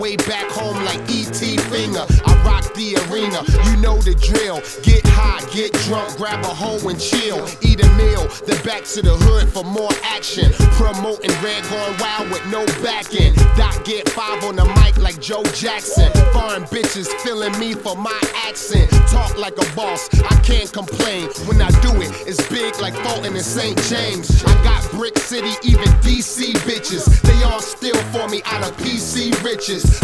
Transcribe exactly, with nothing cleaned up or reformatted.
Way back home like E T Finger, I rock the arena, you know the drill. Get high, get drunk, grab a hoe and chill. Eat a meal, then back to the hood for more action. Promoting Red Gone Wild with no backing. Doc get five on the mic like Joe Jackson. Foreign bitches feeling me for my accent. Talk like a boss, I can't complain. When I do it, it's big like Fulton and Saint James. I got Brick City, even D C bitches. They all steal for me out of P C riches.